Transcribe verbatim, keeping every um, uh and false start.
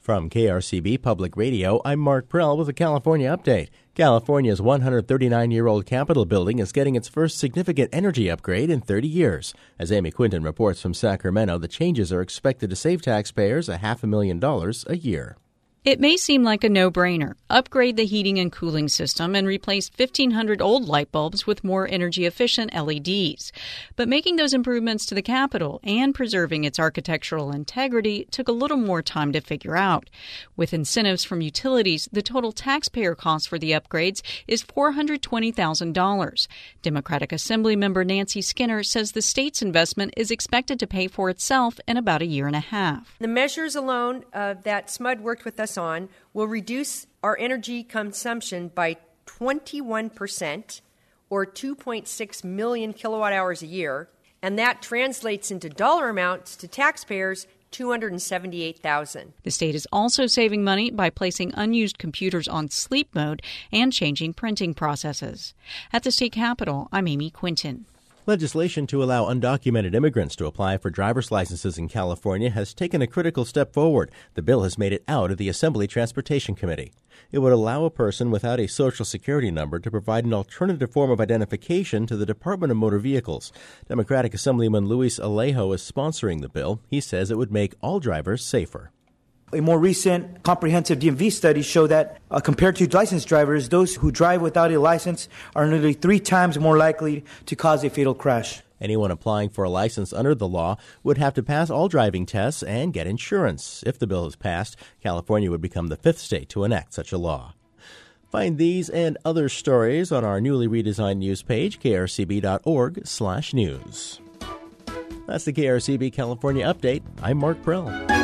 From K R C B Public Radio, I'm Mark Prell with a California update. California's one hundred thirty-nine-year-old Capitol building is getting its first significant energy upgrade in thirty years. As Amy Quinton reports from Sacramento, the changes are expected to save taxpayers a half a million dollars a year. It may seem like a no-brainer. Upgrade the heating and cooling system and replace fifteen hundred old light bulbs with more energy-efficient L E Ds. But making those improvements to the Capitol and preserving its architectural integrity took a little more time to figure out. With incentives from utilities, the total taxpayer cost for the upgrades is four hundred twenty thousand dollars. Democratic Assembly member Nancy Skinner says the state's investment is expected to pay for itself in about a year and a half. The measures alone uh, that S M U D worked with us on will reduce our energy consumption by twenty-one percent or two point six million kilowatt hours a year, and that translates into dollar amounts to taxpayers two hundred seventy-eight thousand dollars. The state is also saving money by placing unused computers on sleep mode and changing printing processes. At the state capitol, I'm Amy Quinton. Legislation to allow undocumented immigrants to apply for driver's licenses in California has taken a critical step forward. The bill has made it out of the Assembly Transportation Committee. It would allow a person without a Social Security number to provide an alternative form of identification to the Department of Motor Vehicles. Democratic Assemblyman Luis Alejo is sponsoring the bill. He says it would make all drivers safer. A more recent comprehensive D M V study show that uh, compared to licensed drivers, those who drive without a license are nearly three times more likely to cause a fatal crash. Anyone applying for a license under the law would have to pass all driving tests and get insurance. If the bill is passed, California would become the fifth state to enact such a law. Find these and other stories on our newly redesigned news page, k r c b dot org slash news. That's the K R C B California Update. I'm Mark Prell.